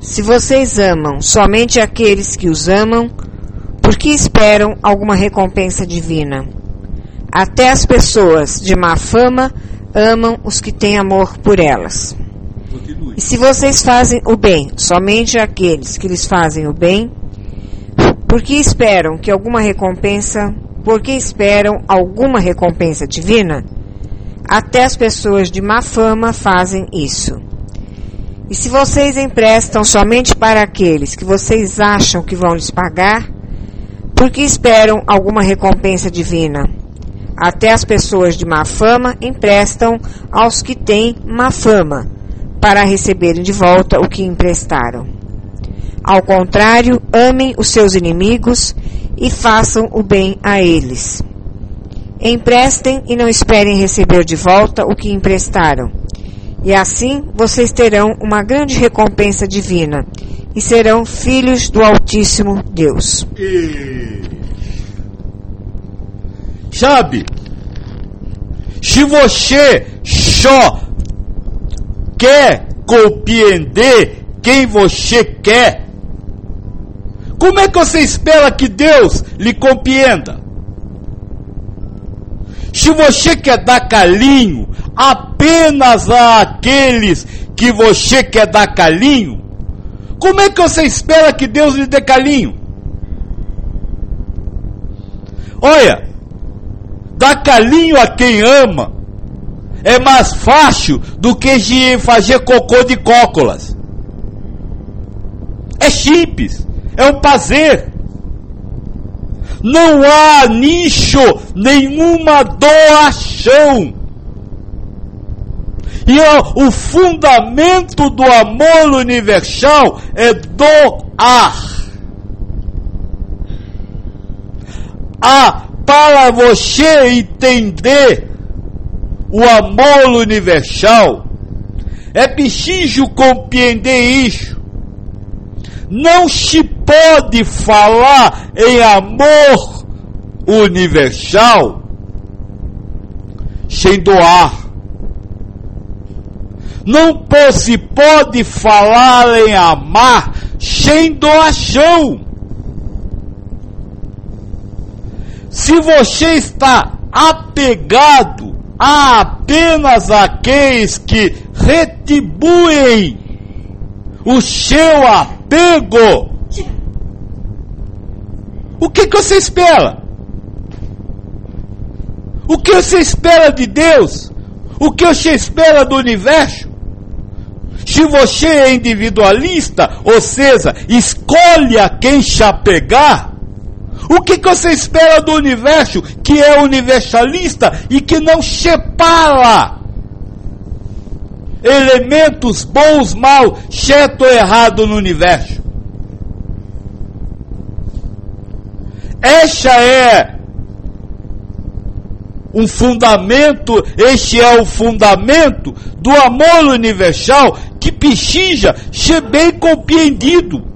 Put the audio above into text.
Se vocês amam somente aqueles que os amam, por que esperam alguma recompensa divina? Até as pessoas de má fama amam os que têm amor por elas. E se vocês fazem o bem somente àqueles que lhes fazem o bem, por que esperam alguma recompensa divina? Até as pessoas de má fama fazem isso. E se vocês emprestam somente para aqueles que vocês acham que vão lhes pagar, por que esperam alguma recompensa divina? Até as pessoas de má fama emprestam aos que têm má fama, para receberem de volta o que emprestaram. Ao contrário, amem os seus inimigos e façam o bem a eles. Emprestem e não esperem receber de volta o que emprestaram. E assim vocês terão uma grande recompensa divina e serão filhos do Altíssimo Deus. Sabe, se você só quer compreender quem você quer, como é que você espera que Deus lhe compreenda? Se você quer dar carinho apenas àqueles que você quer dar carinho, como é que você espera que Deus lhe dê carinho? Olha, dar carinho a quem ama é mais fácil do que fazer cocô de cócoras. É simples, é um prazer. Não há nicho nenhuma doação. E o fundamento do amor universal é doar. Para você entender o amor universal, é preciso compreender isso. Não se pode falar em amor universal sem doar. Não se pode falar em amar sem doação. Se você está apegado a apenas aqueles que retribuem o seu apego, o que você espera? O que você espera de Deus? O que você espera do universo? Se você é individualista, ou seja, escolhe a quem se apegar, o que você espera do universo, que é universalista e que não separa elementos bons, maus, certo ou errado no universo? Este é o fundamento do amor universal que precisa ser bem compreendido.